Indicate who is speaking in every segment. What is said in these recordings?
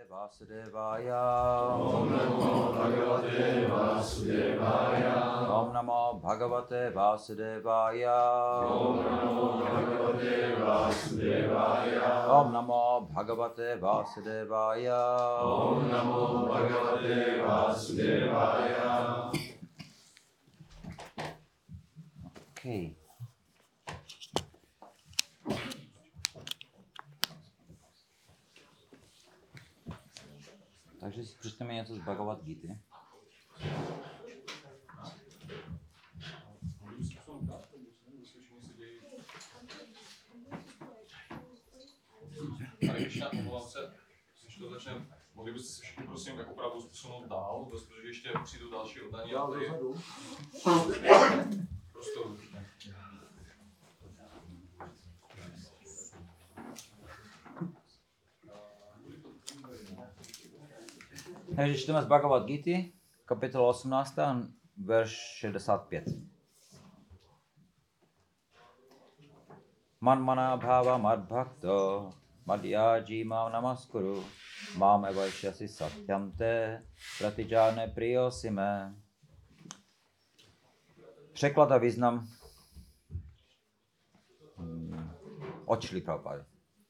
Speaker 1: Vasudevaya.
Speaker 2: Om Namo Bhagavate Vasudevaya.
Speaker 1: Om Namo Bhagavate Vasudevaya.
Speaker 2: Om Namo Bhagavate Vasudevaya.
Speaker 1: Om Namo Bhagavate Vasudevaya.
Speaker 2: Om Namo Bhagavate Vasudevaya.
Speaker 1: Okay. Takže si přečteme něco z Bhagavad Gity.
Speaker 3: Hare Krishna, omlouvám se, než to začneme, mohli byste se všichni prosím tak opravdu posunout dál, protože ještě přijdou další oddání a tady prostoru.
Speaker 1: Takže čteme z Bhagavad Gity, kapitola 18, verš 65. Manmana bhava madbhakto madhyaji mam namaskuru mam evaishyasi satyam te pratijane priyosime. Překlad a význam od Šrily Prabhupády.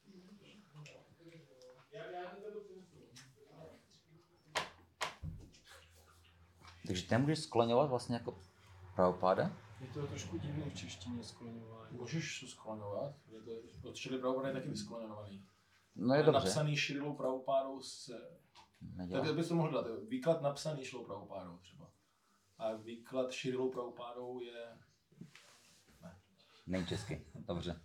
Speaker 1: Takže ty můžeš skloňovat vlastně jako Prabhupáda?
Speaker 4: Je to trošku divný v češtině skloňování. Můžeš skloňovat, od Šrily Prabhupády je taky vyskloňovaný.
Speaker 1: No je dobře.
Speaker 4: Napsaný Šrilou Prabhupádou se... Tak bys to mohl dát, výklad napsaný Šrilou Prabhupádou třeba. A výklad Šrilou Prabhupádou je... Ne.
Speaker 1: Není česky, dobře.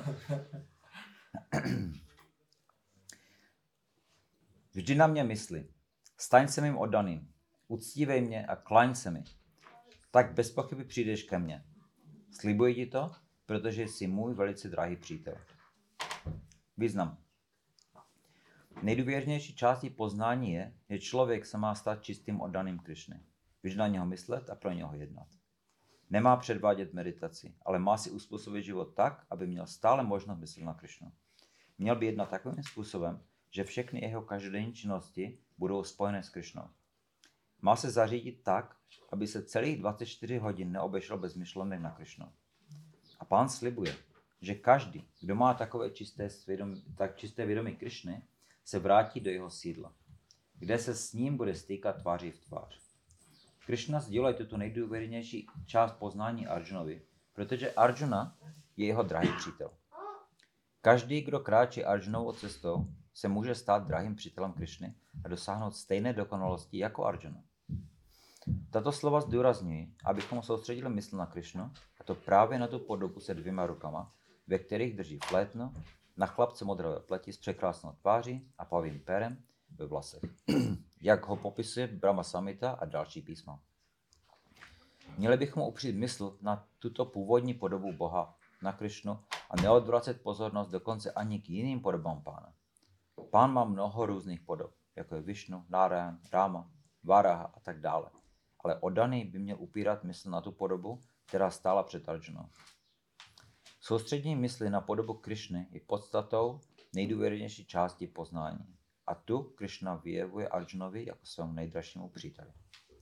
Speaker 1: Vždy na mě mysli, staň se mým oddaným, uctívej mě a klaň se mi. Tak bez pochyby přijdeš ke mně. Slibuji ti to, protože jsi můj velice drahý přítel. Význam. Nejdůvěrnější částí poznání je, že člověk se má stát čistým oddaným Krišny. Vždy na něho myslet a pro něho jednat. Nemá předvádět meditaci, ale má si uspůsobit život tak, aby měl stále možnost myslet na Krišnu. Měl by jednat takovým způsobem, že všechny jeho každodenní činnosti budou spojené s Krišnou. Má se zařídit tak, aby se celých 24 hodin neobešel bez myšlenek na Krišnu. A Pán slibuje, že každý, kdo má takové čisté vědomí Krišny, se vrátí do jeho sídla, kde se s ním bude stýkat tváří v tvář. Krišna sděluje tuto nejdůvěrnější část poznání Arjunovi, protože Arjuna je jeho drahý přítel. Každý, kdo kráčí Arjunovou cestou, se může stát drahým přítelem Krišny a dosáhnout stejné dokonalosti jako Arjuna. Tato slova zdůrazňují, abychom soustředili mysl na Krišnu, a to právě na tu podobu se 2 rukama, ve kterých drží flétno, na chlapce modré pleti s překrásnou tváří a pavým perem ve vlasech, jak ho popisuje Brahma Samhita a další písma. Měli bychom upřít mysl na tuto původní podobu Boha, na Krišnu, a neodvracet pozornost dokonce ani k jiným podobám Pána. Pán má mnoho různých podob, jako je Višnu, Narayan, Rama, Varaha a tak dále. Ale oddaný by měl upírat mysl na tu podobu, která stála před Arjunou. Soustředění mysli na podobu Krišny je podstatou nejdůvěrnější části poznání. A tu Krišna vyjevuje Arjunovi jako svému nejdražšímu příteli.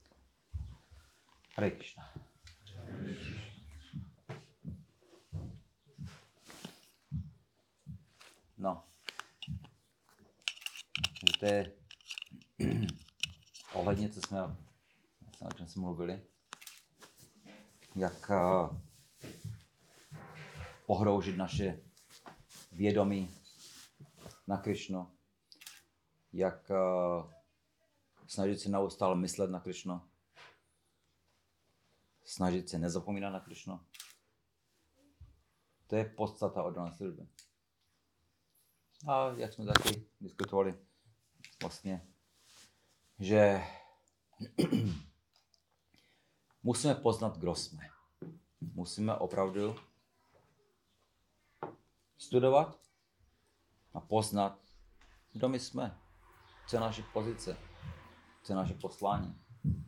Speaker 1: Hare Krishna. No. To je ohledně, co jsme, o čem jsme mluvili, jak pohroužit naše vědomí na Krišnu, jak snažit se neustále myslet na Krišnu, snažit se nezapomínat na Krišnu. To je podstata oddané služby. A jak jsme taky diskutovali, vlastně, že musíme poznat, kdo jsme. Musíme opravdu studovat a poznat, kdo my jsme, co je naše pozice, co je naše poslání.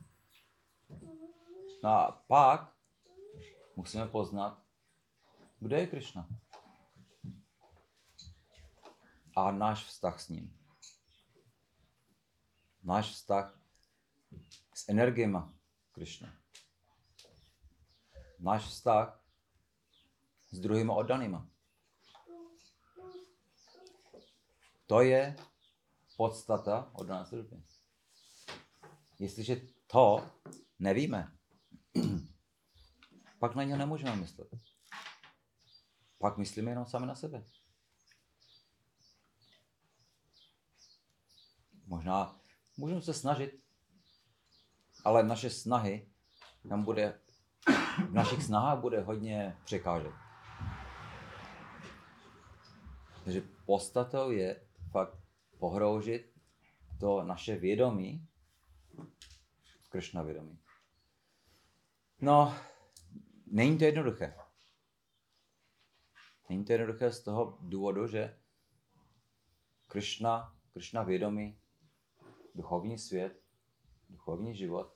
Speaker 1: No a pak musíme poznat, kdo je Krišna a náš vztah s ním. náš vztah s energiemi Krišny. Náš vztah s druhými oddanýma. To je podstata oddané služby. Jestliže to nevíme, pak na něj nemůžeme myslet. Pak myslíme jenom sami na sebe. Možná můžeme se snažit, ale naše snahy v našich snahách bude hodně překážek. Takže podstatou je fakt pohroužit to naše vědomí, Krišna vědomí. No, není to jednoduché. Není to jednoduché z toho důvodu, že Krišna vědomí, duchovní svět, duchovní život,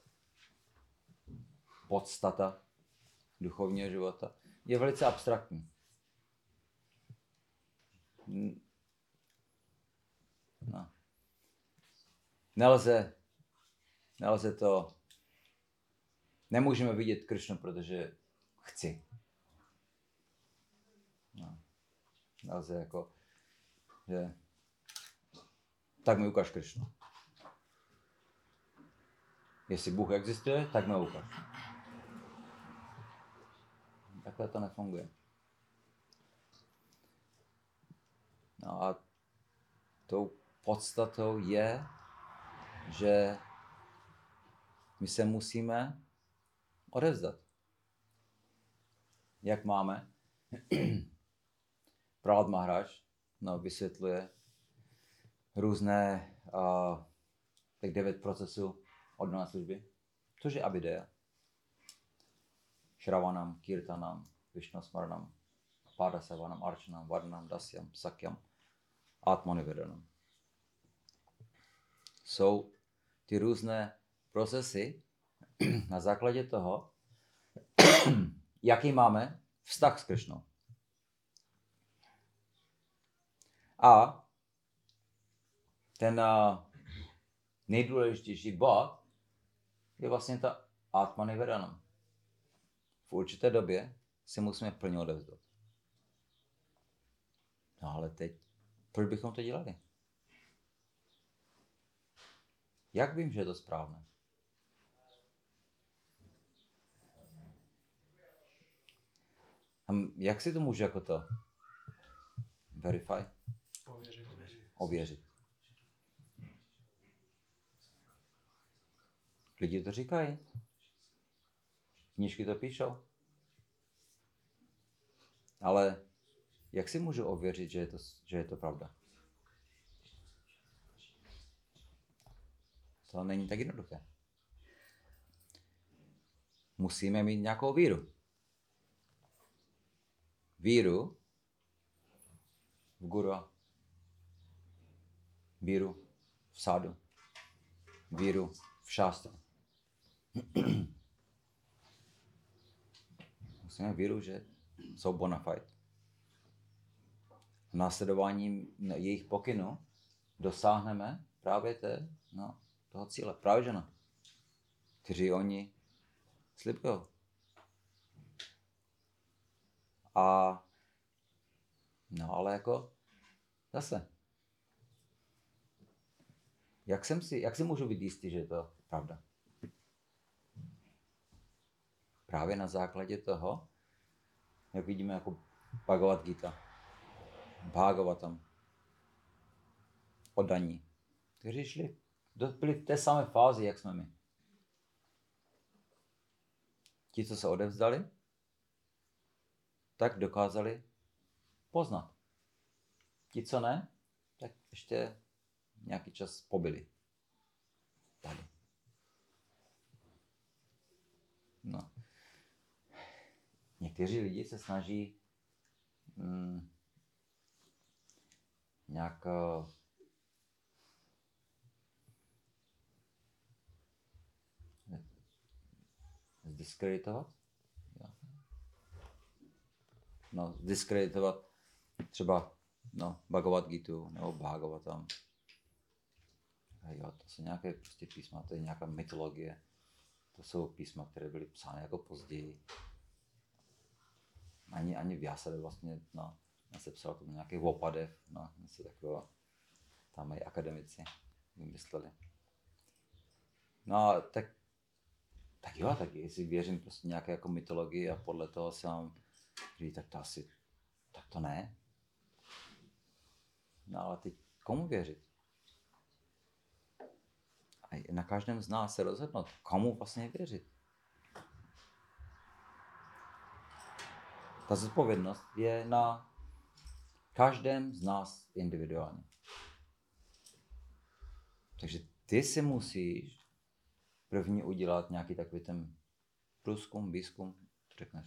Speaker 1: podstata duchovního života je velice abstraktní. No. Nelze to, nemůžeme vidět Krišnu, protože chci. No. Nelze jako, že tak mi ukáž Krišnu. Jestli Bůh existuje, tak mi ukáž. Takhle to nefunguje. No a tou podstatou je, že my se musíme odevzdat. Jak máme? Prahlad Maharaj vysvětluje různé těch 9 procesů oddané služby, což je Abhideya. Shravanam, Kirtanam, Vishnu-smaranam, Pádasavanam, Archanam, Vardanam, Dasyam, Sakyam, Atmanivedanam. Jsou ty různé procesy na základě toho, jaký máme vztah s Krišnou. A ten nejdůležitější bod je vlastně ta Atmanivedanam. V určité době si musíme plně odevzdat. No ale teď, proč bychom to dělali? Jak vím, že je to správné? Jak si to můžu jako to verify? Ověřit. Lidi to říkají. Knížky to píšou. Ale jak si můžu ověřit, že je to pravda? To není tak jednoduché. Musíme mít nějakou víru. Víru v guru, víru v sádu, víru v šástru. Musíme víru, že jsou bona fide. Následováním jejich pokynů dosáhneme právě toho cíle. Právě žena, kteří oni slibují. Ale jako zase. Jak si můžu být jistý, že je to pravda? Právě na základě toho, jak vidíme jako Bhagavad Gita, Bhagavatam, oddaní, kteří byli v té samé fázi, jak jsme my. Ti, co se odevzdali, tak dokázali poznat. Ti, co ne, tak ještě nějaký čas pobyli. Tady. No. Někteří lidi se snaží nějak zdiskreditovat. Zdiskreditovat třeba Bhagavad Gitu nebo Bhagavatam. Jo, to jsou nějaké prostě písma, to je nějaká mytologie. To jsou písma, které byly psány jako později. Ani Vyasada vlastně, no, sepsal to nějakých opadev, no, něco takového. Tam i akademici vymysleli. No, tak jo, tak jestli věřím prostě nějaké jako mytologii a podle toho si mám říct, tak to asi, tak to ne. No ale teď komu věřit? A na každém z nás se rozhodnout, komu vlastně věřit. Ta zodpovědnost je na každém z nás individuálně. Takže ty si musíš první udělat nějaký takový ten průzkum, výzkum, co řekneš.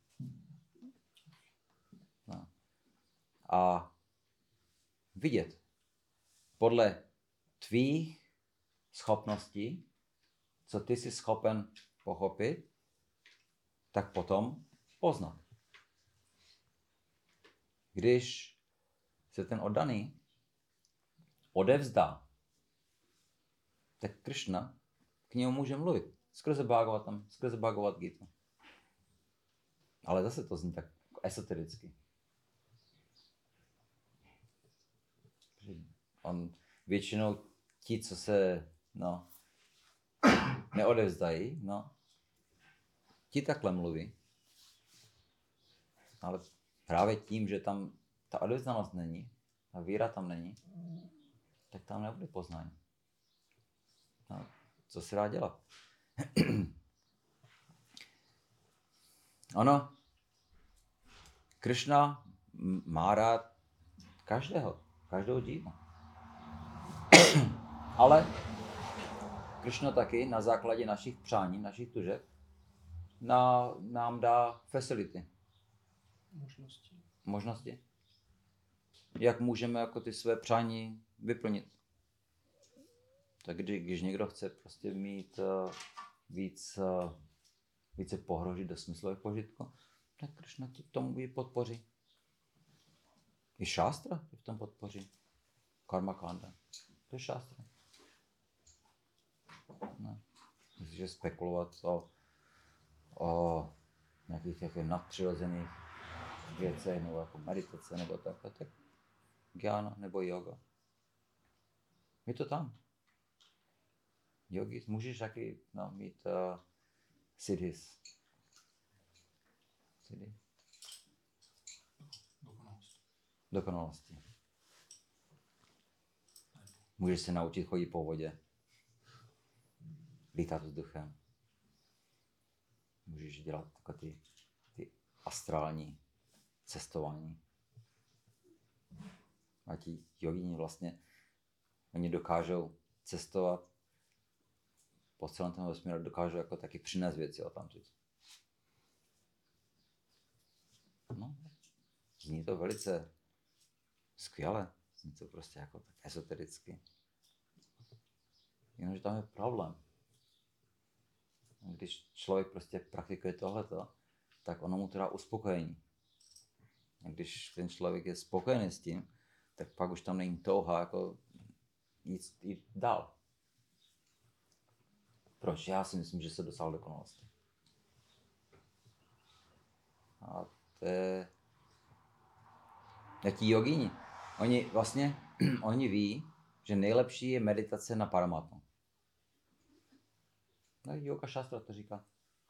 Speaker 1: No. A vidět podle tvých schopností, co ty jsi schopen pochopit, tak potom poznat. Když se ten oddaný odevzdá, tak Krishna k němu může mluvit. Skrze Bhagavatam, skrze Bhagavad Gita. Ale zase to zní tak esotericky. On většinou ti, co se neodevzdají, ti takhle mluví. Ale právě tím, že tam ta odevzdanost není, ta víra tam není, tak tam nebude poznání. No, co se dá dělat? Ono, Krishna má rád každou dívu. Ale Krishna taky na základě našich přání, našich tužeb nám dá facility. Možnosti. Jak můžeme jako ty své přání vyplnit. Tak když někdo chce prostě mít více pohrožit do smyslového požitku, tak Krishna ti tomu ji podpoří. I šástra ti v tom podpoří. Karma kanda. To je šástra. Ne. Myslíš, spekulovat o nějakých těch nadpřirozených věcech, nebo jako meditace, nebo takhle, tak gyána nebo yoga. Je to tam. Yogi, můžeš taky mít siddhis. Dokonalosti. Můžeš se naučit chodit po vodě. Lítat vzduchem. Můžeš dělat takové ty astrální cestování. A ti jogíni vlastně, oni dokážou cestovat po celém tom vesmíru, dokážou jako taky přinést věci odtamtud. No, zní to velice skvěle, zní to prostě jako tak esotericky. Jenomže tam je problém. Když člověk prostě praktikuje tohleto, tak ono mu to dá uspokojení. A když ten člověk je spokojený s tím, tak pak už tam není touha jako jít dál. Proč? Já si myslím, že se dosáhl dokonalosti. A to je... Ti jogíni, oni ví, že nejlepší je meditace na Paramatmu. No, yoga šástra to říká.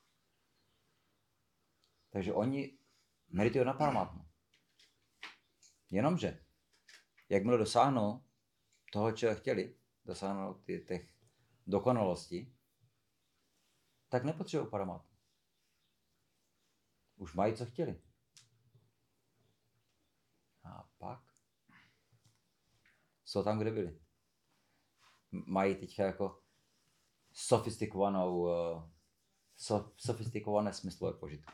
Speaker 1: Takže oni meditují na Paramatmu. Jenomže, jakmile dosáhnou toho, čeho chtěli, dosáhnou těch dokonalostí, tak nepotřebují Paramatmu. Už mají, co chtěli. A pak jsou tam, kde byli. Mají teď jako sofistikované smyslové požitky.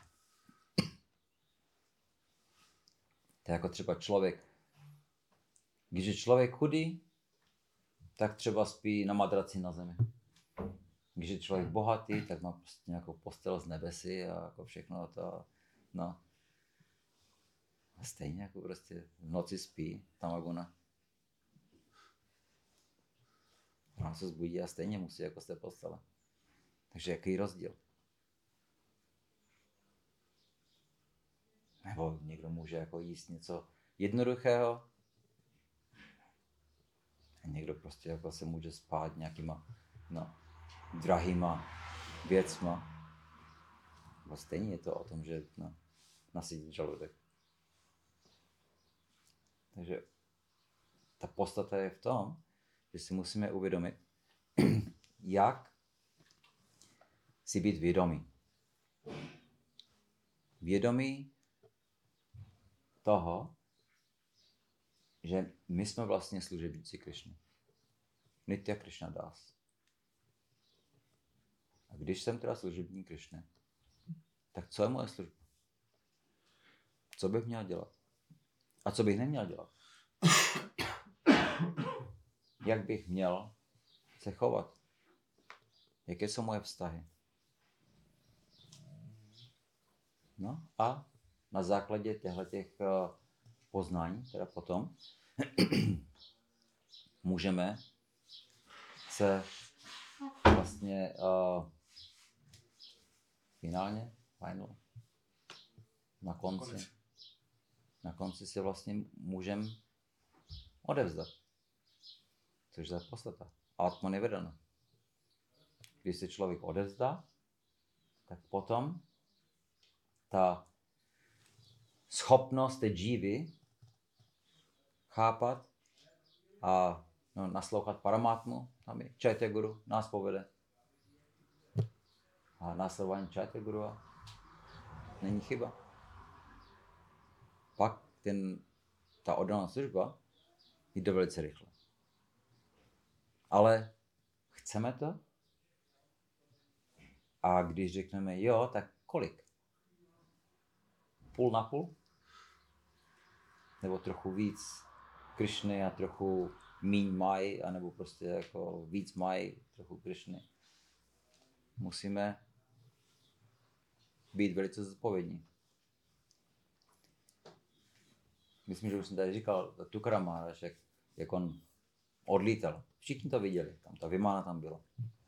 Speaker 1: To je jako třeba člověk. Když je člověk chudý, tak třeba spí na madraci na zemi. Když je člověk bohatý, tak má prostě nějakou postel z nebesy a jako všechno to. No. A stejně jako prostě v noci spí Tamaguna. Ráno se zbudí a stejně musí jako z té postele. Takže jaký rozdíl? Nebo někdo může jako jíst něco jednoduchého a někdo prostě jako se může spát nějakýma drahýma věcma. A stejně je to o tom, že nasytit žaludek. Takže ta podstata je v tom, že si musíme uvědomit, jak si být vědomý. Vědomí toho, že my jsme vlastně služebníci Krišny. Nitya Krishna Das. A když jsem teda služebník Krišny, tak co je moje služba? Co bych měl dělat? A co bych neměl dělat? Jak bych měl se chovat? Jaké jsou moje vztahy? No a na základě těchto poznání, teda potom, můžeme se vlastně finálně, na konci se vlastně můžeme odevzdat. Což je podstata. Atman je vedena. Když se člověk odevzdá, tak potom ta schopnost té džívy chápat a naslouchat Paramátmu, tam je Chaitya Guru, nás povede. A následování Chaitya Guru není chyba. Pak ta oddaná služba jde velice rychle. Ale chceme to? A když řekneme jo, tak kolik? Půl na půl? Nebo trochu víc Krišny a trochu míň Maj, anebo prostě jako víc Maj, trochu Krišny. Musíme být velice zodpovědní. Myslím, že už jsem tady říkal, Tukaram Maharaj, jak on odlítal. Všichni to viděli, tam ta Vimana tam byla.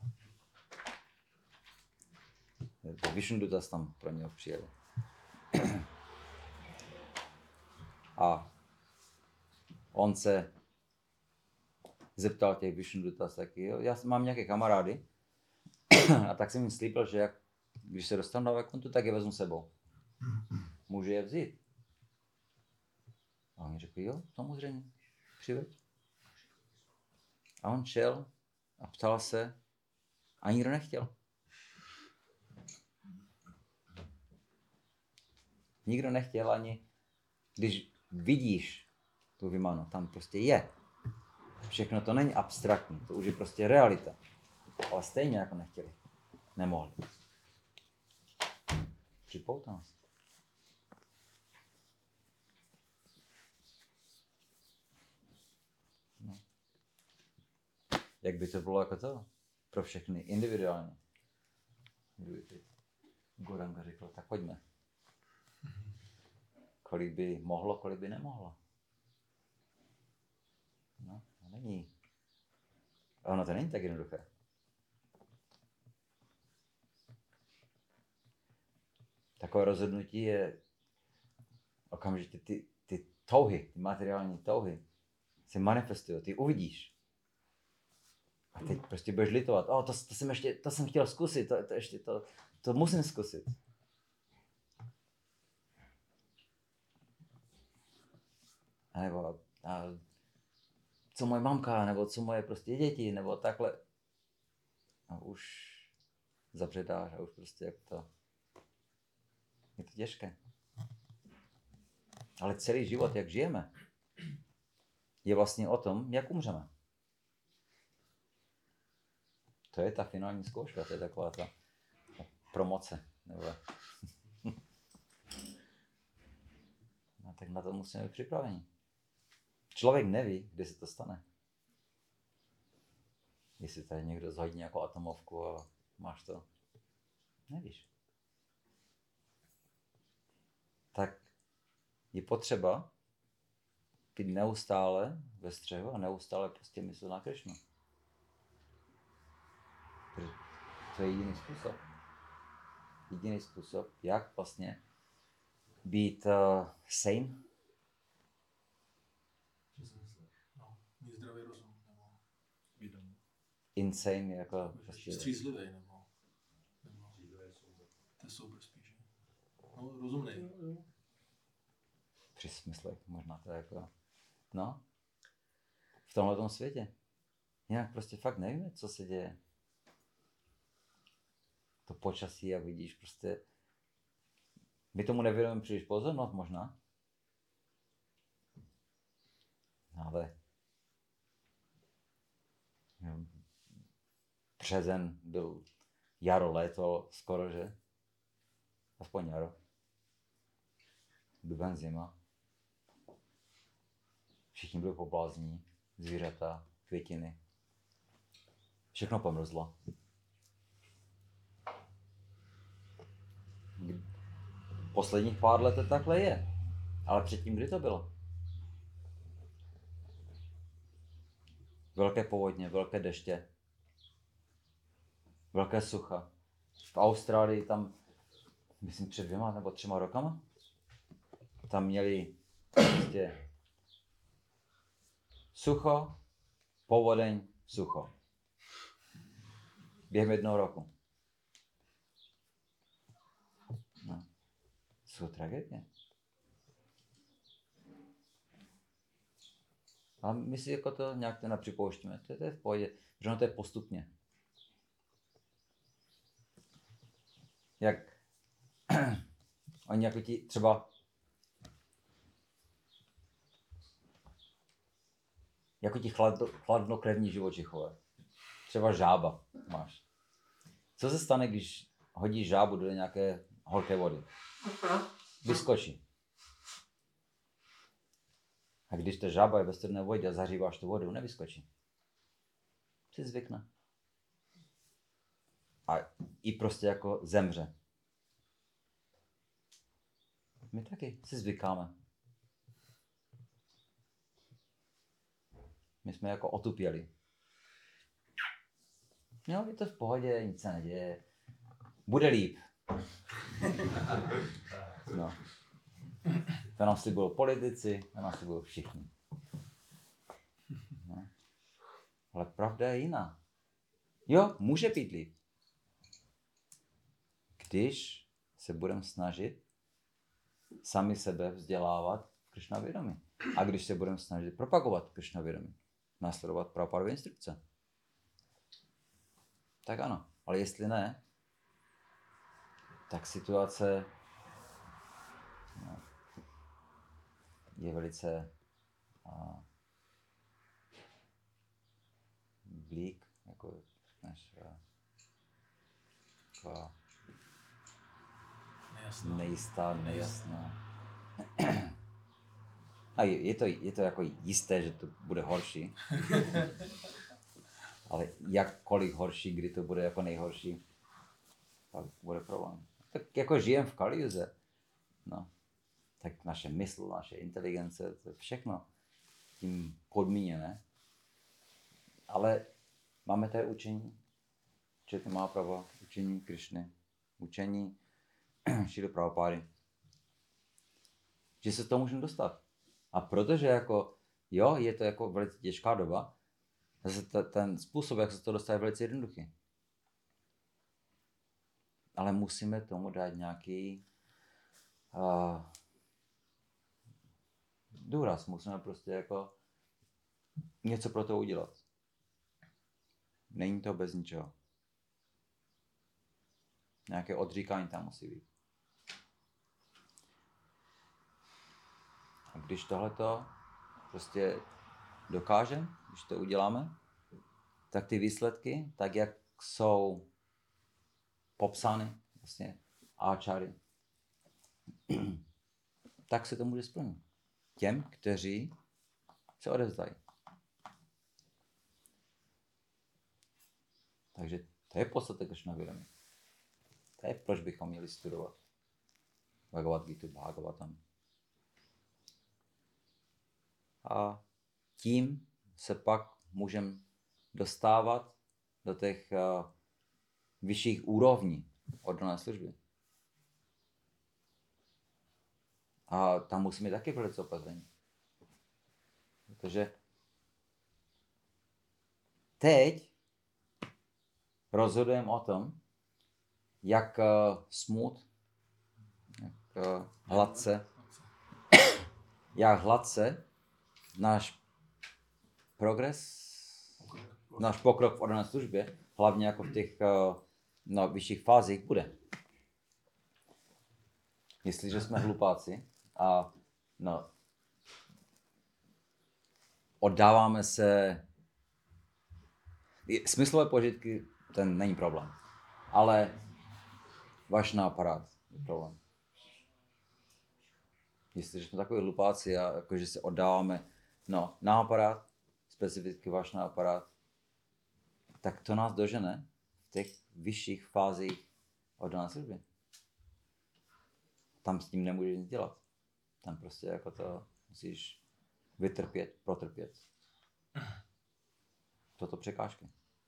Speaker 1: Vishnudutas tam pro něho přijeli. A on se zeptal těch Vishnudutas taky, jo, já mám nějaké kamarády a tak jsem jim slíbil, že když se dostanu na Vaikuntu, tak je vezmu sebou. Můžu je vzít? A oni řekli, jo, samozřejmě, přiveď. A on šel a ptal se a nikdo nechtěl. Nikdo nechtěl ani, když vidíš tu Vimanu, tam prostě je. Všechno to není abstraktní, to už je prostě realita. Ale stejně jako nechtěli. Nemohli. Připoutal se. No. Jak by to bylo jako to? Pro všechny, individuálně. Goranga řekl, tak pojďme. Kolik by mohlo, kolik by nemohlo. No, to není. Ono to není tak jednoduché. Takové rozhodnutí je okamžitě ty touhy, ty materiální touhy se manifestují, ty uvidíš. A teď prostě budeš litovat, to jsem chtěl zkusit, to musím zkusit. Nebo co moje mamka, nebo co moje prostě děti, nebo takhle. A už zabředáš a už prostě jak to. Je to těžké. Ale celý život, jak žijeme, je vlastně o tom, jak umřeme. To je ta finální zkouška, to je taková ta promoce. Nebo... No, tak na to musíme být připraveni. Člověk neví, kdy se to stane. Jestli tady někdo zhodí nějakou atomovku a máš to. Nevíš. Tak je potřeba být neustále ve střehu a neustále prostě myslet na Krišnu. To je jediný způsob. Jediný způsob, jak vlastně být sane.
Speaker 4: No, mít zdravý rozum, nebo vědomí.
Speaker 1: Insane, jako prostě...
Speaker 4: Střízlivý, nebo to je sober spíš. No, rozumnej.
Speaker 1: Při smyslech, možná to je jako... No. V tomhletom světě. Jinak prostě fakt nevíme, co se děje. To počasí, jak vidíš, prostě... My tomu nevěnujeme příliš pozornost možná. Ale... Březen byl jaro, léto, skoro, že? Aspoň jaro. Duben, zima. Všichni byli poblázní, zvířata, květiny. Všechno pomrzlo. Posledních pár let to takhle je. Ale předtím kdy to bylo? Velké povodně, velké deště. Velké sucha. V Austrálii tam, myslím před 2 nebo 3 rokama, tam měli prostě sucho, povodeň, sucho. Během 1 roku. No. Jsou tragédie. A my si jako to nějak to nepřipouštíme. To je v pohodě, že ono to je postupně. Jak oni jako ti třeba jako ti chladnokrevní živočichové. Třeba žába máš. Co se stane, když hodíš žábu do nějaké horké vody? Vyskočí. A když ta žába je ve studené vodě a zahříváš tu vodu, nevyskočí. Si zvykne. A i prostě jako zemře. My taky si zvykáme. My jsme jako otupěli. Jo, je to v pohodě, nic se neděje. Bude líp. No. To nám slibují politici, to nám slibují všichni. No. Ale pravda je jiná. Jo, může být líp. Když se budeme snažit sami sebe vzdělávat v Krišna vědomí. A když se budeme snažit propagovat Krišna vědomí. Následovat Prabhupádovy instrukce. Tak ano. Ale jestli ne, tak situace je velice blík, jako než nejistá, nejasná. A je to jako jisté, že to bude horší. Ale jakkoliv horší, kdy to bude jako nejhorší, tak bude problém. Tak jako žijeme v Kalijuze, no, tak naše mysl, naše inteligence, to je všechno tím podmíněné. Ale máme tady učení Chaitanya Mahaprabhu, učení Krišny, učení Šrily Prabhupády, že se to můžeme dostat. A protože jako, jo, je to jako velice těžká doba, zase ten způsob, jak se to dostane, je velice jednoduchý. Ale musíme tomu dát nějaký důraz. Musíme prostě jako něco pro to udělat. Není to bez ničeho. Nějaké odříkání tam musí být. A když tohleto prostě dokážeme, když to uděláme, tak ty výsledky, tak jak jsou popsány vlastně áčáry, tak se to může splnit. Těm, kteří se odevzdají. Takže to je podstata Krišna vědomí. To je, proč bychom měli studovat Bhagavad Gita, Bhagavatam. A tím se pak můžeme dostávat do těch vyšších úrovní oddané služby. A tam musíme taky velice opatrní. Protože teď rozhodujeme o tom, jak hladce náš pokrok v oddané službě, hlavně jako v těch vyšších fázích bude. Jestliže jsme hlupáci a oddáváme se, smyslové požitky, ten není problém, ale váš aparát je problém. Jestliže jsme takový hlupáci a jakože se oddáváme na aparát, specificky váš aparát, tak to nás dožene v těch vyšších fázích oddané služby. Tam s tím nemůžeš nic dělat. Tam prostě jako to musíš vytrpět, protrpět. Toto překážky.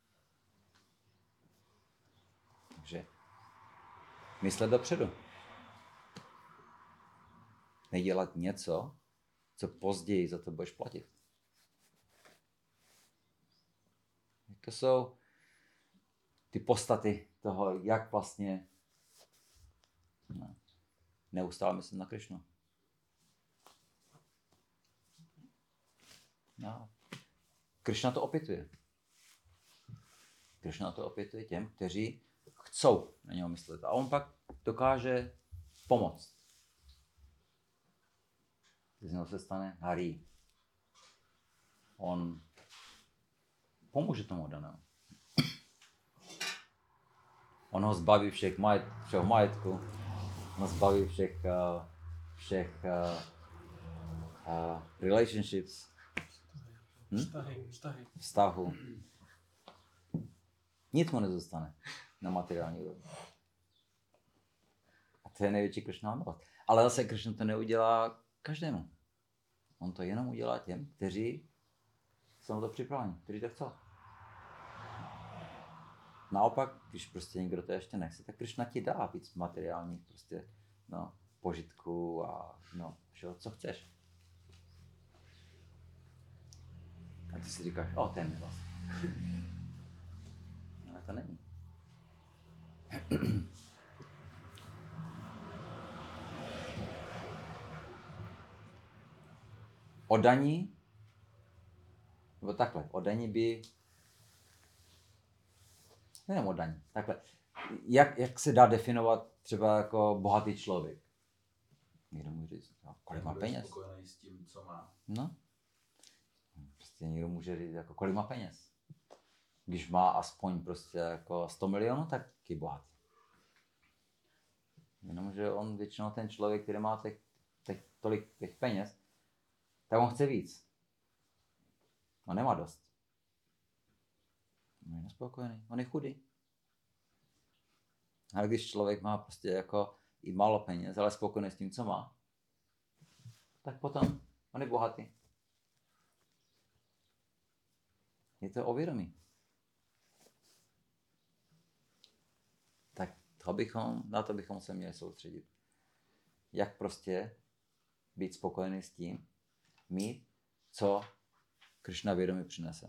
Speaker 1: Takže myslet dopředu. Nedělat něco, co později za to budeš platit. To jsou ty podstaty toho, jak vlastně neustále myslím na Krišnu. Krišna to opětuje. Krišna to opětuje těm, kteří chcou na něho myslet. A on pak dokáže pomoct. Z něho se stane Hari. On pomůže tomu oddanému. On ho zbaví všeho majetku, on ho zbaví všech relationships, vztahu. Nic mu nezůstane na materiální úrovni. A to je největší Krišna milost. Ale zase Krišna to neudělá každému. On to jenom udělá těm, kteří jsou na to připraveni, kteří to chcou. Naopak, když prostě někdo to ještě nechce, tak Krišna ti dá víc materiálních prostě, požitků a všeho, co chceš. A ty si říkáš, to je milost. Ale to není. Oddaní, nebo takhle, oddaní by, nejenom oddaní, takhle, jak se dá definovat třeba jako bohatý člověk? Někdo může říct, kolik má peněz?
Speaker 2: Spokojený s tím, co má.
Speaker 1: No, prostě někdo může říct, jako kolik má peněz. Když má aspoň prostě jako 100 milionů, tak je bohatý. Jenomže on většinou ten člověk, který má tolik těch peněz, tak on chce víc. On nemá dost. On je nespokojený, on je chudý. Ale když člověk má prostě jako i málo peněz, ale spokojený s tím, co má, tak potom on je bohatý. Je to o vědomí. Tak na to bychom se měli soustředit. Jak prostě být spokojený s tím, mít, co Krišna vědomí přinese.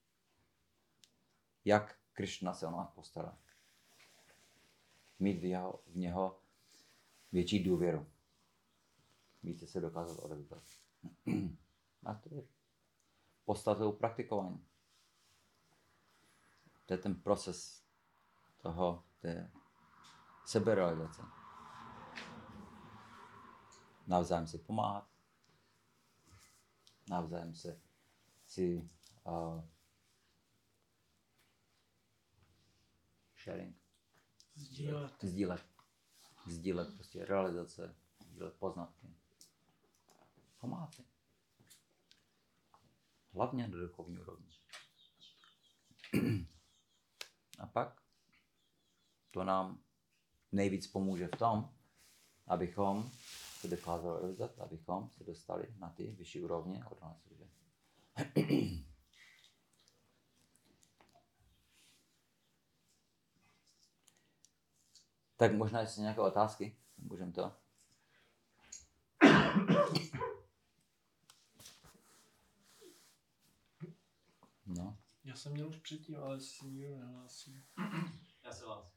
Speaker 1: Jak Krišna se o nás postará. Mít v něho větší důvěru. Více se dokázat odevzdat. A to je podstatou praktikování. To je ten proces té seberealizace. Navzájem si pomáhat. Navzájem si sharing. Sdílet prostě realizace, sdílet poznatky. Pomáhat si. Hlavně do duchovní úrovně. A pak to nám nejvíc pomůže v tom, abychom se dokázali realizovat, abychom se dostali na ty vyšší úrovně oddané služby. Tak možná, jestli nějaké otázky, můžeme to. No.
Speaker 5: Já jsem měl už předtím, ale si nikdo nehlásí.
Speaker 6: Já se vás.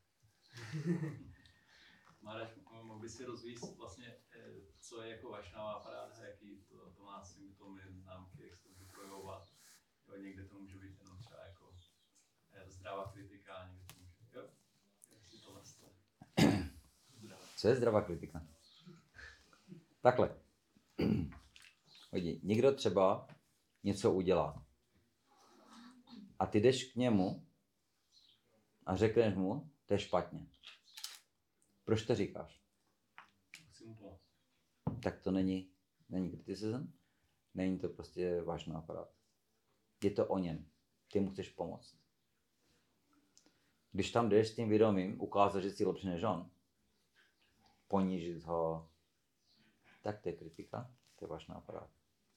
Speaker 6: Marek, mohl by si rozvíjet vlastně, co je jako vašnavá paráda, jaký to má symptomy, známky, jak se to může projevovat. Jo, někde to může být jenom třeba jako zdravá kritika, někde to může, jo, jestli to nastane.
Speaker 1: Co je zdravá kritika? Takhle. Hodí, někdo třeba něco udělá. A ty jdeš k němu a řekneš mu, to je špatně. Proč to říkáš?
Speaker 6: Chci mu pomoct.
Speaker 1: Tak to není criticism, není to prostě váš nápad. Je to o něm. Ty mu chceš pomoct. Když tam jdeš s tím vědomím, ukázat, že jsi lepší než on, ponížit ho, tak to je kritika, to je váš nápad.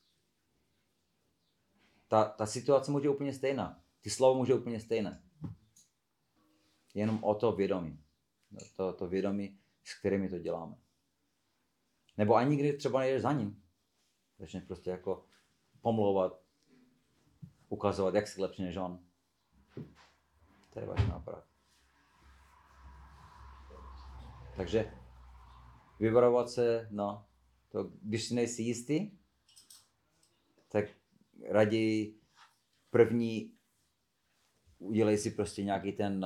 Speaker 1: Ta situace může úplně stejná. Ty slovo může úplně stejné. Jenom o to vědomí. To vědomí, s kterými to děláme. Nebo ani nikdy třeba nejdeš za ním. Začneš prostě jako pomlouvat, ukazovat, jak jsi lepší než on. To je váš nápad. Takže vyvarovat se, no, to, když si nejsi jistý, tak raději první udělej si prostě nějaký ten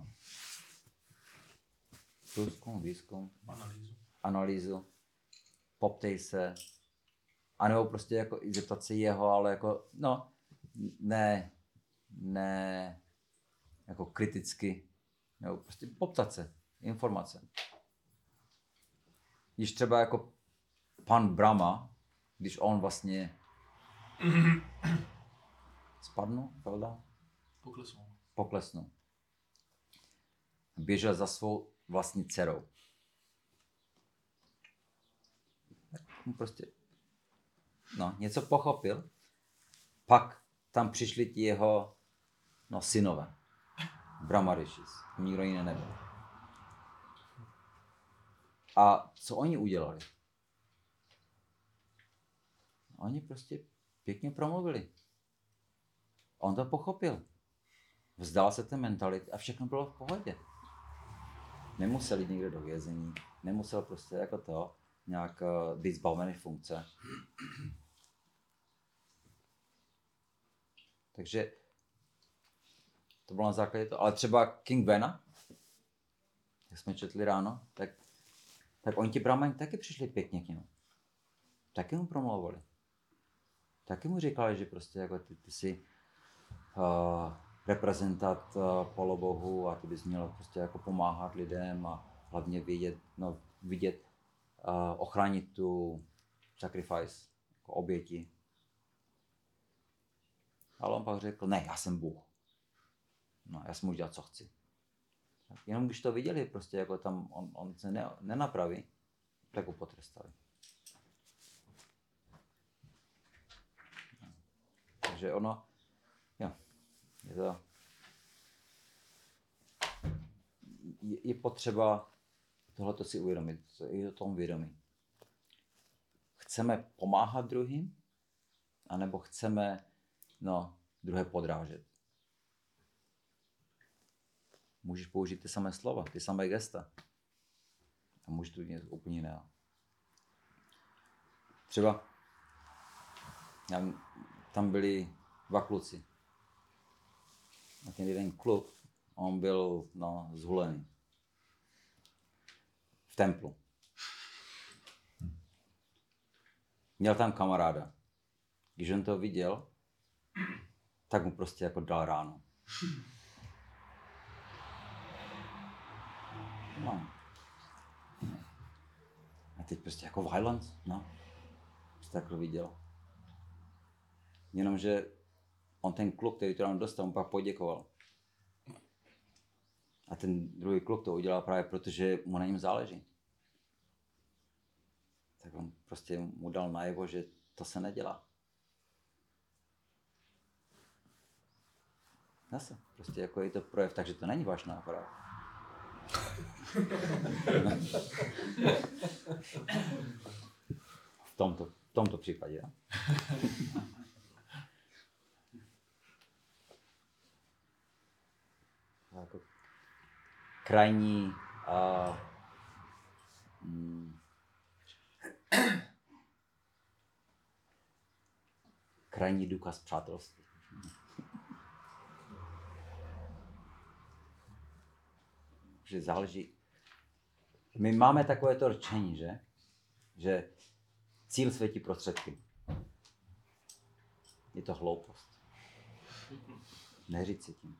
Speaker 1: výzkum, analýzu, poptej se, anebo prostě jako i zeptat se jeho, ale jako, no, ne, jako kriticky, nebo prostě poptat se, informace. Když třeba jako pan Brahma, když on vlastně spadnul, pravda? Poklesnul. Běžel za svou vlastní dcerou. Prostě, no, něco pochopil, pak tam přišli ti jeho, no, synové, Brahmarishis, nikdo jiný nebyl. A co oni udělali? Oni prostě pěkně promluvili. On to pochopil. Vzdal se té mentality a všechno bylo v pohodě. Nemusel jít někdo do vězení, nemusel prostě jako to nějak být zbavený funkce. Takže to bylo na základě toho. Ale třeba King Bena, jak jsme četli ráno, tak oni ti brahmani taky přišli pěkně k němu. Taky mu promlouvali. Taky mu říkali, že prostě jako ty jsi reprezentant polobohu a ty bys měl prostě jako pomáhat lidem a hlavně vidět, ochránit tu sacrifice, jako oběti. Ale on pak řekl, ne, já jsem Bůh. No, já si můžu dělat, co chci. Tak jenom když to viděli, prostě jako tam on se nenapraví, tak ho potrestali. Takže ono, jo, je potřeba tohleto si uvědomit, i o tom vědomí. Chceme pomáhat druhým, anebo chceme, druhé podrážet. Můžeš použít ty samé slova, ty samé gesta. A můžeš to být úplně jiné. Třeba tam byli dva kluci. A ten jeden kluk, on byl zhulený. V templu. Měl tam kamaráda. Když on to viděl, tak mu prostě jako dal ránu. No. A teď prostě jako violence, Prostě takhle viděl. Jenomže on ten kluk, který to tam dostal, on pak poděkoval. A ten druhý kluk to udělal právě proto, že mu na něm záleží. Tak on prostě mu dal najevo, že to se nedělá. Zase, prostě jako je to projev, takže to není váš nápad. V tomto případě. Ja? Jako krajní krajní důkaz přátelství. Že záleží. My máme takové to rčení, že cíl světí prostředky. Je to hloupost. Neříct si tím.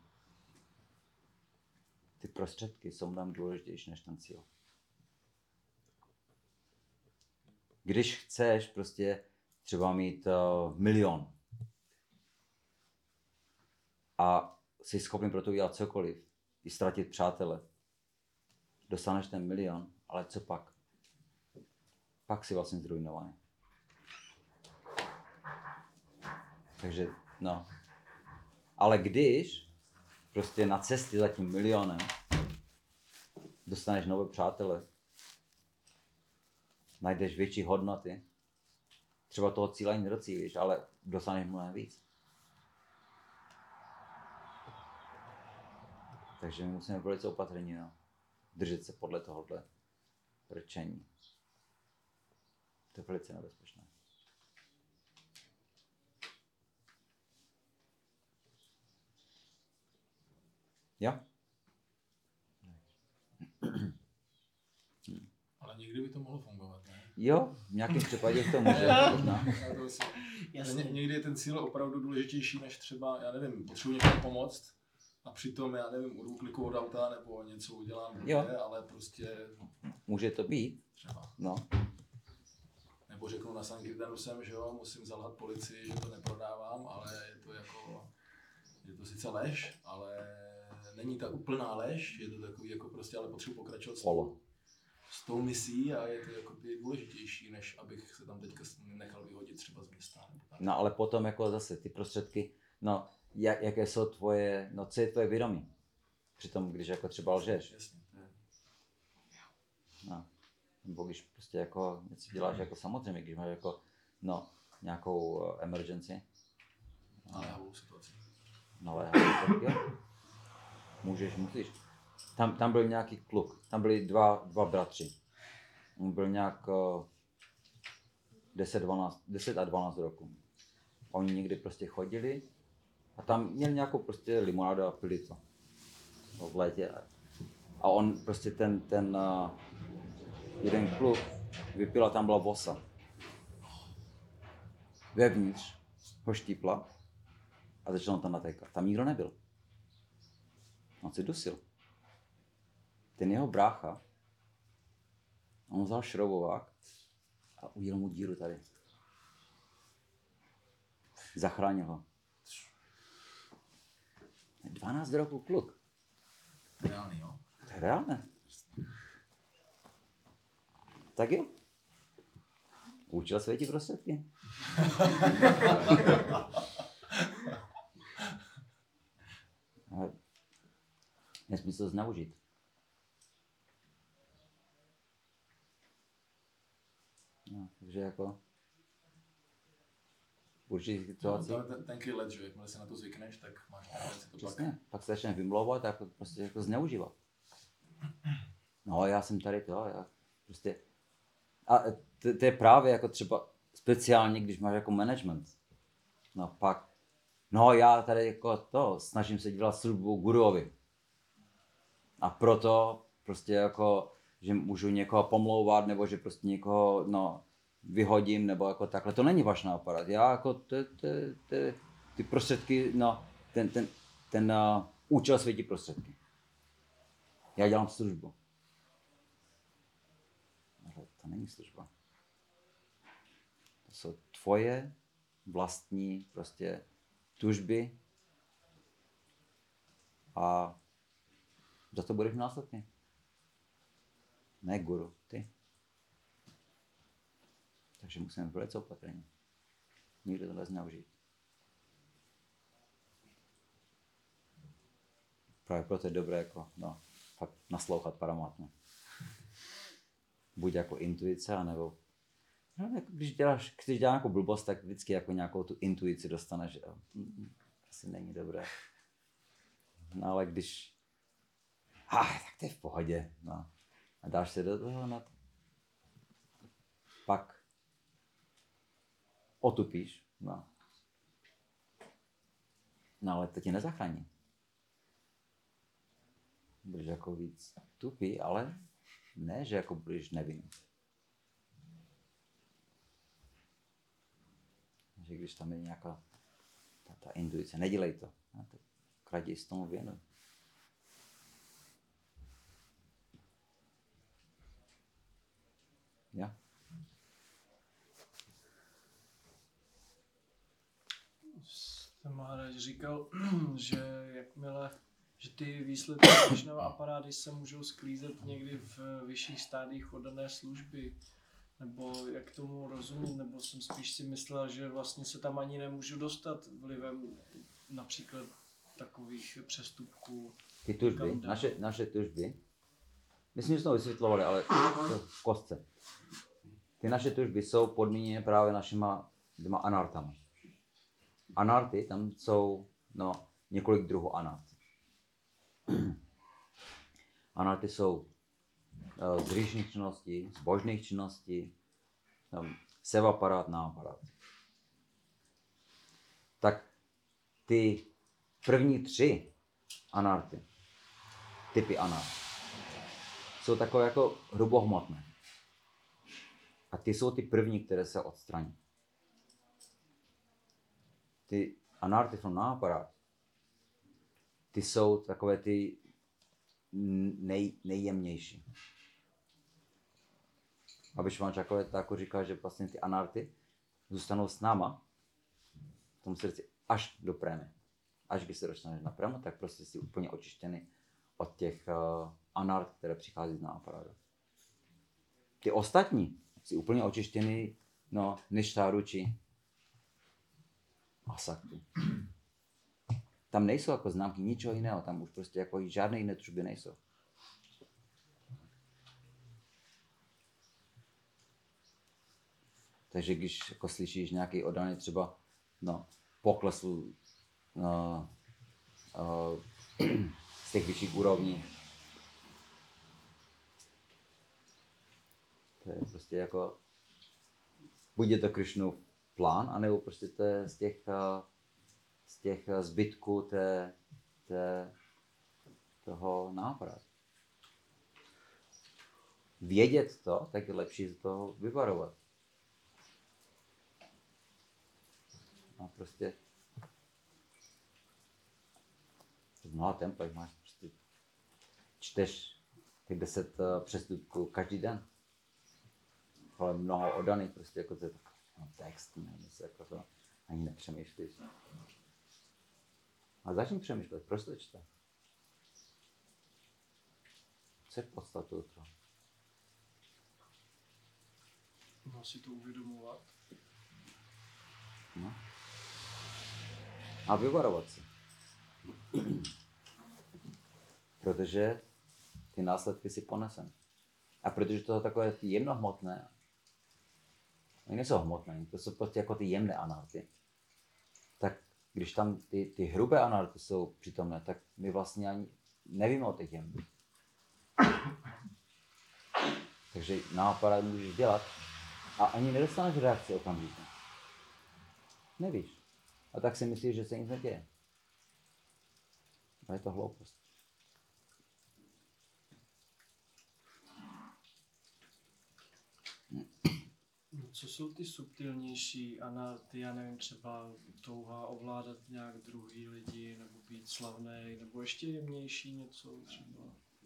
Speaker 1: Ty prostředky jsou mnohem důležitější než ten cíl. Když chceš prostě třeba mít 1 milion a jsi schopný pro to udělat cokoliv, i ztratit přátele, dostaneš ten 1 milion, ale co pak? Pak si vlastně zrujnovaný. Takže, no. Ale když prostě na cestě za tím 1 milionem dostaneš nové přátele, najdeš větší hodnoty, třeba toho cíle ani nedocílíš, ale dostaneš mnohem víc. Takže my musíme být velice opatrní, no. Držet se podle tohohle rčení. To je velice nebezpečné. Jo?
Speaker 4: Ale někdy by to mohlo fungovat, ne?
Speaker 1: Jo, v nějakém případě to může. Možná.
Speaker 4: Někdy je ten cíl opravdu důležitější než třeba, já nevím, potřebuji někomu pomoct a přitom, já nevím, urvu kliku od auta nebo něco udělám, ale prostě...
Speaker 1: Může to být.
Speaker 4: Třeba.
Speaker 1: No.
Speaker 4: Nebo řeknu na Sankirtanu jsem, že jo, musím zalhat policii, že to neprodávám, ale je to jako, je to sice lež, ale není ta úplná lež, je to takový jako prostě, ale potřebuji pokračovat s tou misí a je to jako důležitější, než abych se tam teďka nechal vyhodit třeba z města. Nebo tak.
Speaker 1: No ale potom jako zase ty prostředky, no jaké jsou tvoje, no co je tvoje vědomí? Přitom, když jako třeba lžeš.
Speaker 4: Jasně, to je.
Speaker 1: No. Nebo když prostě jako něco děláš jako samozřejmě, když máš jako, no, nějakou emergency.
Speaker 4: Naléhavou situaci.
Speaker 1: Naléhavou, jo. Musíš. Tam byl nějaký kluk, tam byli dva bratři. On byl nějak 10 a 12 roků. Oni někdy prostě chodili a tam měli nějakou prostě limonádu a pili to. V létě. A on prostě ten jeden kluk vypil a tam byla vosa. Vevnitř ho štípla a začal tam natékat. Tam nikdo nebyl. On se dusil. Ten jeho brácha, on vzal šroubovák a udělal mu díru tady. Zachránil ho. 12 roků kluk.
Speaker 4: Reálný, jo?
Speaker 1: To je reálné. Tak jo. Učil světí prostředky. Ale nesmí se to zneužít. No, takže jako v určitých situacích.
Speaker 4: Tenký let, že jakmile si na to zvykneš, tak máš si to
Speaker 1: Přesně, pak se začne vymlouvat a prostě jako zneužívat. No, já jsem tady to, já prostě. A to je právě jako třeba speciálně, když máš jako management. No pak, no já tady jako to, snažím se dělat službu guruovi. A proto prostě jako, že můžu někoho pomlouvat, nebo že prostě někoho, no, vyhodím, nebo jako takhle. To není váš nápad. Já jako ty prostředky, no, ten účel světí prostředky. Já dělám službu. Ale to není služba. To jsou tvoje vlastní prostě tužby a za to budeš následně. Ne guru, ty. Takže musíme být velice opatrní. Nikdo to nezneužít. Právě proto je dobré jako, no, fakt naslouchat Paramatmu. Buď jako intuice, anebo no, jako když chceš dělat nějakou blbost, tak vždycky jako nějakou tu intuici dostaneš, že jo. Asi není dobré. No ale když tak to je v pohodě, no. A dáš se do toho, no, pak otupíš, no. No ale to tě nezachrání. Budeš jako víc tupý, ale ne, že jako budeš nevinný. Že když tam je nějaká ta intuice, nedělej to. No, tak raději s tomu věnuj. Ja.
Speaker 5: Ten Maharaj říkal, že jakmile, že ty výsledky Krishnova aparáty se můžou sklízet někdy v vyšších stádiích oddané služby. Nebo jak tomu rozumět, nebo jsem spíš si myslel, že vlastně se tam ani nemůžu dostat vlivem například takových přestupků.
Speaker 1: Ty tužby, naše tužby, myslím, že jsme to vysvětlovali, ale to v kostce. Ty naše tužby jsou podmíněny právě našima 2 anartama. Anarty, tam jsou několik druhů anart. Anarty jsou z hříšných činností, z božných činností, sevaparát, náparát. Tak ty první 3 anarty, typy anart, jsou takové jako hrubohmotné. A ty jsou ty první, které se odstraní. Ty anarty from náparát, ty jsou takové ty nejjemnější. Aby vám takové jako říkal, že vlastně ty anarty zůstanou s náma v tom srdci až do prémy. Až když se dostaneš na prému, tak prostě jsi úplně očištěný od těch anart, které přichází z náparádu. Ty ostatní jsi úplně očištěný, ništáruči a sakti. Tam nejsou jako známky ničeho jiného, tam už prostě jako žádné jiné tužby nejsou. Takže když jako slyšíš nějaký oddaný třeba poklesl z těch vyšších úrovní, to je prostě jako buď je to Krishnův plán, anebo prostě to je z těch zbytků toho nápadu. Vědět to, tak je lepší z toho vyvarovat. A prostě v mnoha templech máš prostě čteš těch 10 přestupků každý den. Ale mnoho oddaných prostě jako to je text, něco jako to ani nepřemýšlíš. A začni přemýšlet, proč to čte? Co je podstatou toho?
Speaker 5: No si to uvědomovat.
Speaker 1: No. A vyvarovat se. Protože ty následky si ponesem. A protože to je takové ty jemnohmotné, oni nejsou hmotné, to jsou prostě jako ty jemné anarty. Tak když tam ty hrubé anarty jsou přítomné, tak my vlastně ani nevíme o těch jemných. Takže nápad můžeš dělat a ani nedostaneš reakci okamžitě. Nevíš. A tak si myslíš, že se nic neděje. A je to hloupost.
Speaker 5: Co jsou ty subtilnější anarty, já nevím, třeba touha ovládat nějak druhý lidi, nebo být slavný, nebo ještě jemnější něco třeba?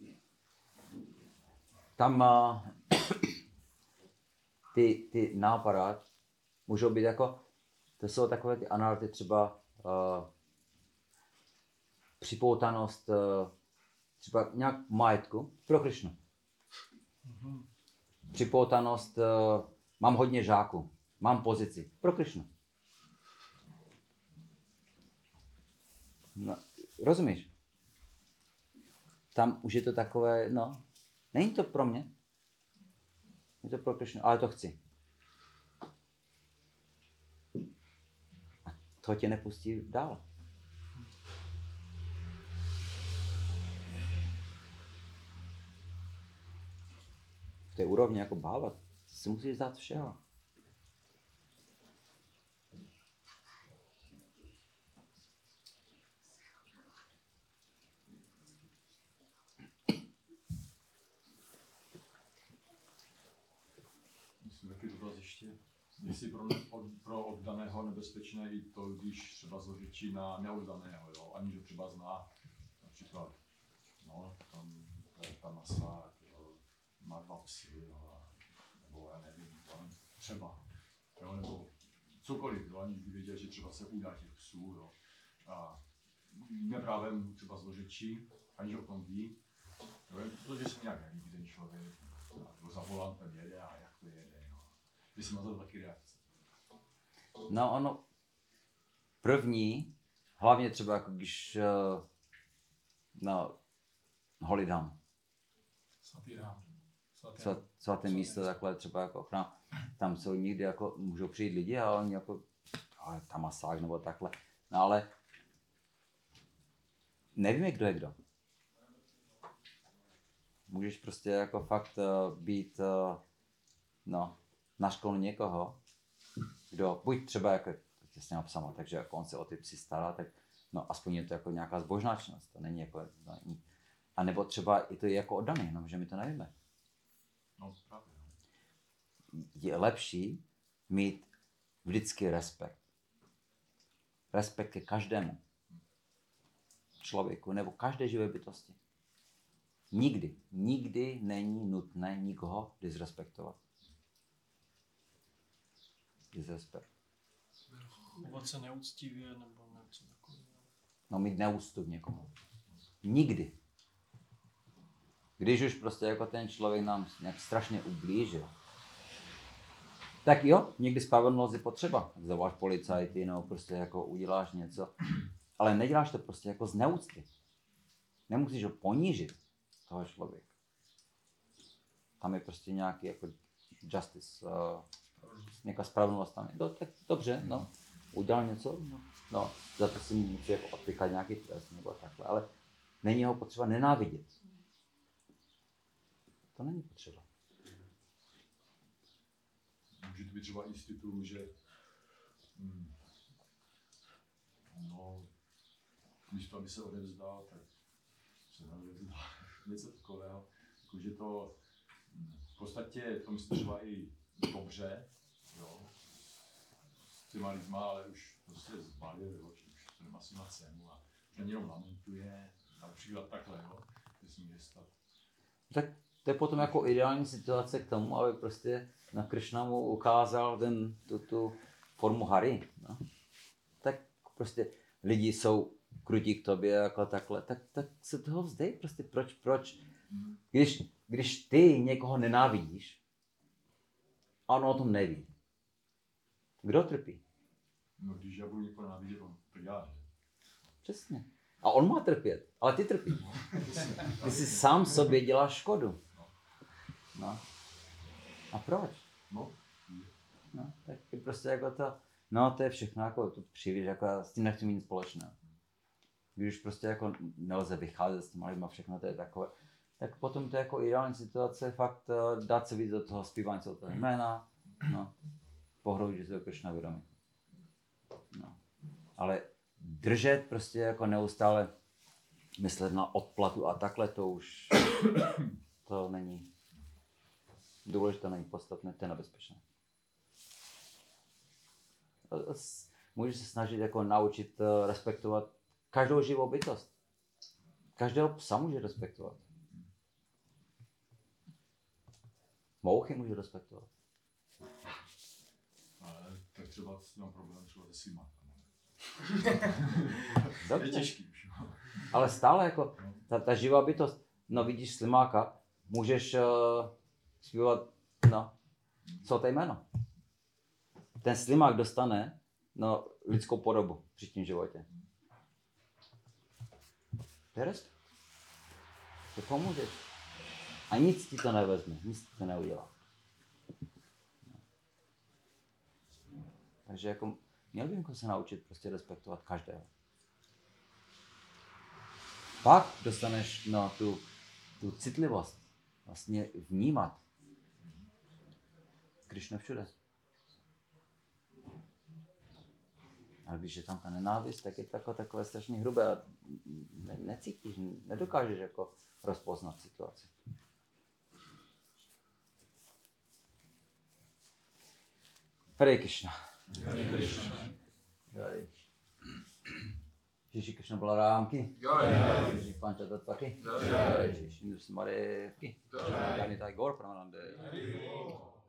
Speaker 1: Tam ty nápady můžou být jako, to jsou takové ty anarty třeba připoutanost třeba nějak majetku pro Krišnu.
Speaker 5: Mhm.
Speaker 1: Připoutanost, mám hodně žáků, mám pozici pro Krišnu. No, rozumíš? tam už je to takové, no, není to pro mě. Je to pro Krišnu, ale to chci. A to tě nepustí dál. V té úrovni jako bávat, si musíš dát všeho.
Speaker 2: Myslím taky dotaz ještě, jestli pro oddaného nebezpečné i to, když třeba zložičí na neoddaného, jo? Aniž ho třeba zná, například, no, tam masák, jo? Má 2 psy, jo? Nebo já nevím, třeba, jo? Nebo cokoliv, jo? Aniž by věděl, že třeba se udá těch psů, jo? A neprávem třeba zložičí, aniž o tom ví, jo? Protože se nějak nelíbí ten člověk, nebo za volantem jede a jak to jede, jo? Jestli má to taky reakce.
Speaker 1: No ono, první, hlavně třeba jako když, no, Holy Dam,
Speaker 4: Svatý rám.
Speaker 1: svaté místo, takhle třeba jako ochrana, tam jsou někdy jako, můžou přijít lidi a oni jako, ale tam masák nebo takhle, no ale nevíme, kdo je kdo. Můžeš prostě jako fakt být, no, na školu někoho, kdo, buď třeba jako, to s něma psama, takže jako on se o ty psy stará, tak no aspoň je to jako nějaká zbožnáčnost, to není jako, no, a nebo třeba i to je jako oddaný, jenom že my to nevíme.
Speaker 2: No, právě.
Speaker 1: Je lepší mít vždycky respekt. Respekt ke každému člověku nebo každé živé bytosti. Nikdy není nutné nikoho disrespektovat. Disrespekt.
Speaker 5: Chovat se neúctivě nebo něco takového.
Speaker 1: No mít neúctu k někomu. Nikdy. Když už prostě jako ten člověk nám nějak strašně ublížil, tak jo, někdy spravedlnost je potřeba. Zavoláš policajty, no prostě jako uděláš něco. Ale neděláš to prostě jako z neúcty. Nemusíš ho ponížit, toho člověka. Tam je prostě nějaký jako justice, nějaká spravedlnost tam je. No, tak dobře, no, udělal něco, no, za to si musí jako odpíkat nějaký trest nebo takhle, ale není ho potřeba nenávidět. To není potřeba.
Speaker 2: Může to být třeba i z titulu, že no, místo aby se odevzdal, tak se neodevzdal. Něco takového. Jakože to v podstatě to myslím třeba i dobře, jo, s těma lidma, ale už prostě zbalil, jo, už to nemá si na cenu a ten jenom lamentuje, například takhle, jo, že se může stát.
Speaker 1: Tak to je potom jako ideální situace k tomu, aby prostě na Krišna mu ukázal tu formu Hari. No. Tak prostě lidi jsou krutí k tobě jako takhle, tak se toho vzdej prostě, proč? Když ty někoho nenávidíš, a on o tom neví, kdo trpí?
Speaker 2: No když já budu někoho nenávidět, tak já, že?
Speaker 1: Přesně. A on má trpět, ale ty trpíš. Ty si sám sobě děláš škodu. No. A proč?
Speaker 2: No.
Speaker 1: No, tak je prostě jako to, no to je všechno, jako to příliš, jako já s tím nechci mít nic společného. Když prostě jako nelze vycházet s těma lidma, všechno to je takové, tak potom to je jako ideální situace, fakt dát se víc do toho zpívání do toho jména, no, pohroudit se do Krišna vědomí. No. Ale držet prostě jako neustále myslet na odplatu a takhle, to už to není důležité, není podstatné, to je nebezpečné. Můžeš se snažit jako naučit respektovat každou živou bytost. Každého psa může respektovat. Mouchy může respektovat.
Speaker 2: Ale tak třeba mám problém třeba se svýma.
Speaker 1: Dobře.
Speaker 2: Je těžký už.
Speaker 1: Ale stále jako ta živá bytost, no vidíš slimáka, můžeš zpívat, no, co to jméno. Ten slimák dostane, no, lidskou podobu v příštím životě. To je respekt. To pomůže. A nic ti to nevezme, nic ti to neudělá. Takže jako měl bychom se naučit prostě respektovat každého. Pak dostaneš na tu citlivost, vlastně vnímat Krišnu všude. A když je tam ta nenávist, tak je to takové strašně hrubé a necítíš, nedokážeš jako rozpoznat situaci. Hare Krishna. Jai. Shri Krishna Balaram ki. Jai. Shri Panchatattva ki. Jai. Shri Nrsimhadev ki. Jai. Nitai Gaur Pramanande.